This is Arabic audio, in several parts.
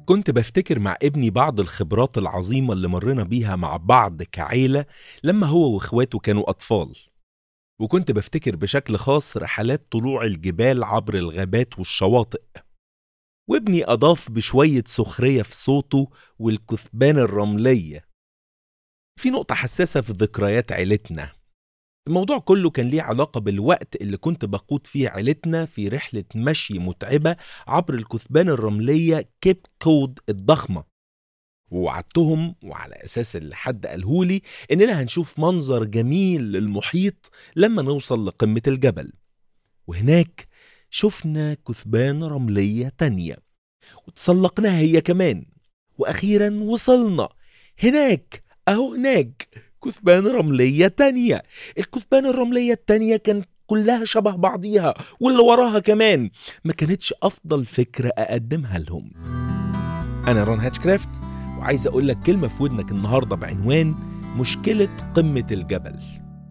كنت بفتكر مع ابني بعض الخبرات العظيمة اللي مرينا بيها مع بعض كعيلة لما هو واخواته كانوا أطفال. وكنت بفتكر بشكل خاص رحلات طلوع الجبال عبر الغابات والشواطئ. وابني أضاف بشوية سخرية في صوته والكثبان الرملية. في نقطة حساسة في ذكريات عيلتنا. الموضوع كله كان ليه علاقة بالوقت اللي كنت بقود فيه عيلتنا في رحلة مشي متعبة عبر الكثبان الرملية كيب كود الضخمة. ووعدتهم وعلى أساس اللي حد قالهولي إننا هنشوف منظر جميل للمحيط لما نوصل لقمة الجبل. وهناك شفنا كثبان رملية تانية وتسلقناها هي كمان، وأخيرا وصلنا هناك. أهو هناك كثبان رملية تانية. الكثبان الرملية التانية كان كلها شبه بعضيها واللي وراها كمان. ما كانتش أفضل فكرة أقدمها لهم. أنا رون هاتشكرافت، وعايز أقول لك كلمة في ودنك النهاردة بعنوان مشكلة قمة الجبل.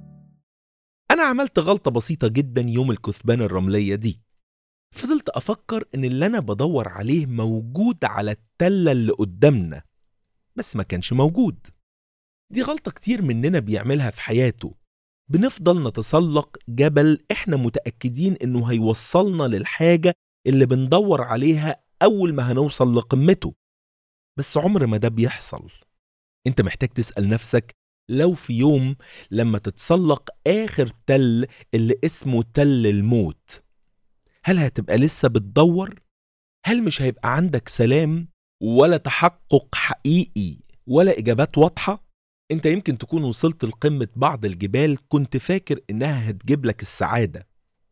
أنا عملت غلطة بسيطة جدا يوم الكثبان الرملية دي. فضلت أفكر إن اللي أنا بدور عليه موجود على التلة اللي قدامنا، بس ما كانش موجود. دي غلطة كتير مننا بيعملها في حياته. بنفضل نتسلق جبل إحنا متأكدين إنه هيوصلنا للحاجة اللي بندور عليها أول ما هنوصل لقمته، بس عمر ما ده بيحصل. انت محتاج تسأل نفسك، لو في يوم لما تتسلق آخر تل اللي اسمه تل الموت، هل هتبقى لسه بتدور؟ هل مش هيبقى عندك سلام ولا تحقق حقيقي ولا إجابات واضحة؟ انت يمكن تكون وصلت لقمة بعض الجبال كنت فاكر إنها هتجيب لك السعادة.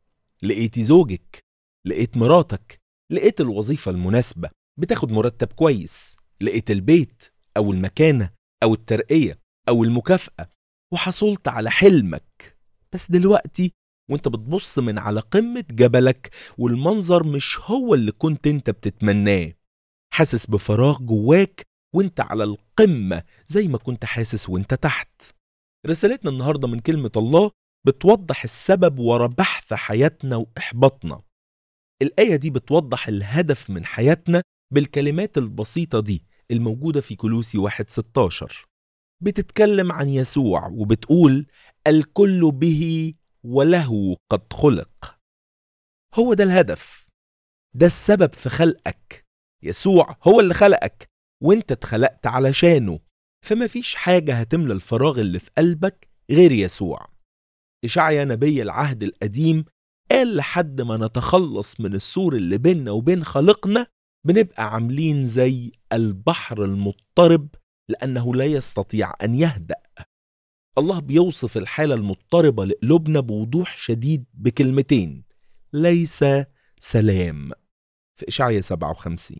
لقيت زوجك، لقيت مراتك، لقيت الوظيفة المناسبة، بتاخد مرتب كويس، لقيت البيت أو المكانة أو الترقية أو المكافأة، وحصلت على حلمك. بس دلوقتي وانت بتبص من على قمة جبلك والمنظر مش هو اللي كنت انت بتتمناه، حاسس بفراغ جواك وانت على القمة زي ما كنت حاسس وانت تحت. رسالتنا النهاردة من كلمة الله بتوضح السبب ورا بحث حياتنا وإحباطنا. الآية دي بتوضح الهدف من حياتنا بالكلمات البسيطة دي الموجودة في كولوسي 1:16. بتتكلم عن يسوع وبتقول الكل به وله قد خلق. هو ده الهدف، ده السبب في خلقك. يسوع هو اللي خلقك وانت اتخلقت علشانه، فما فيش حاجة هتملى الفراغ اللي في قلبك غير يسوع. إشعيا نبي العهد القديم قال لحد ما نتخلص من السور اللي بيننا وبين خالقنا بنبقى عاملين زي البحر المضطرب لأنه لا يستطيع أن يهدأ. الله بيوصف الحالة المضطربة لقلوبنا بوضوح شديد بكلمتين: ليس سلام، في إشعيا 57.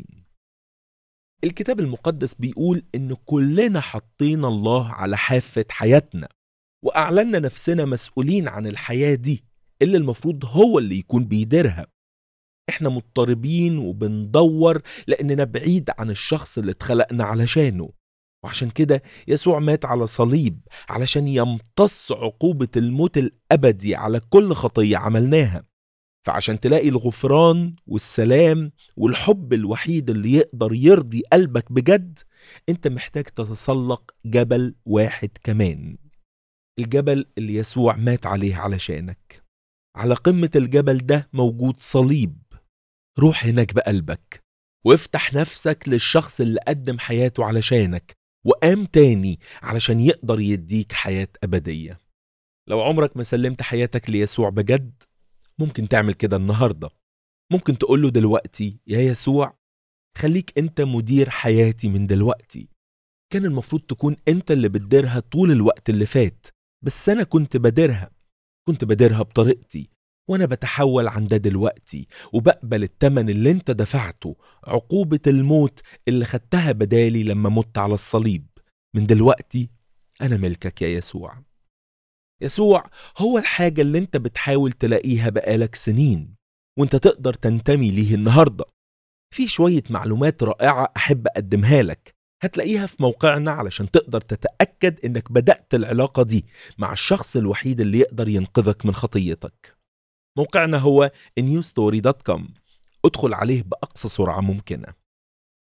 الكتاب المقدس بيقول إن كلنا حطينا الله على حافة حياتنا وأعلنا نفسنا مسؤولين عن الحياة دي اللي المفروض هو اللي يكون بيديرها. احنا مضطربين وبندور لأننا بعيد عن الشخص اللي اتخلقنا علشانه، وعشان كده يسوع مات على صليب علشان يمتص عقوبة الموت الأبدي على كل خطية عملناها. فعشان تلاقي الغفران والسلام والحب الوحيد اللي يقدر يرضي قلبك بجد، انت محتاج تتسلق جبل واحد كمان، الجبل اللي يسوع مات عليه علشانك. على قمة الجبل ده موجود صليب. روح هناك بقلبك وافتح نفسك للشخص اللي قدم حياته علشانك وقام تاني علشان يقدر يديك حياة أبدية. لو عمرك ما سلمت حياتك ليسوع بجد، ممكن تعمل كده النهاردة. ممكن تقوله دلوقتي: يا يسوع، خليك انت مدير حياتي من دلوقتي. كان المفروض تكون انت اللي بتديرها طول الوقت اللي فات، بس انا كنت بديرها بطريقتي، وانا بتحول عن ده دلوقتي وبقبل التمن اللي انت دفعته، عقوبة الموت اللي خدتها بدالي لما مت على الصليب. من دلوقتي انا ملكك يا يسوع. يسوع هو الحاجة اللي انت بتحاول تلاقيها بقالك سنين وانت تقدر تنتمي ليه النهاردة. في شوية معلومات رائعة أحب أقدمها لك، هتلاقيها في موقعنا علشان تقدر تتأكد إنك بدأت العلاقة دي مع الشخص الوحيد اللي يقدر ينقذك من خطيتك. موقعنا هو newstory.com. ادخل عليه بأقصى سرعة ممكنة.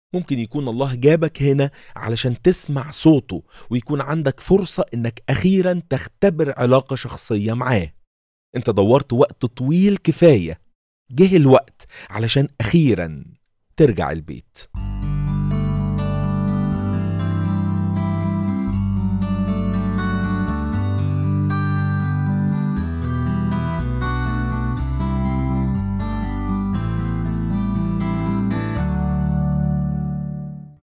ممكن يكون الله جابك هنا علشان تسمع صوته، ويكون عندك فرصة إنك أخيرا تختبر علاقة شخصية معاه. انت دورت وقت طويل كفاية، جه الوقت علشان أخيرا ترجع البيت.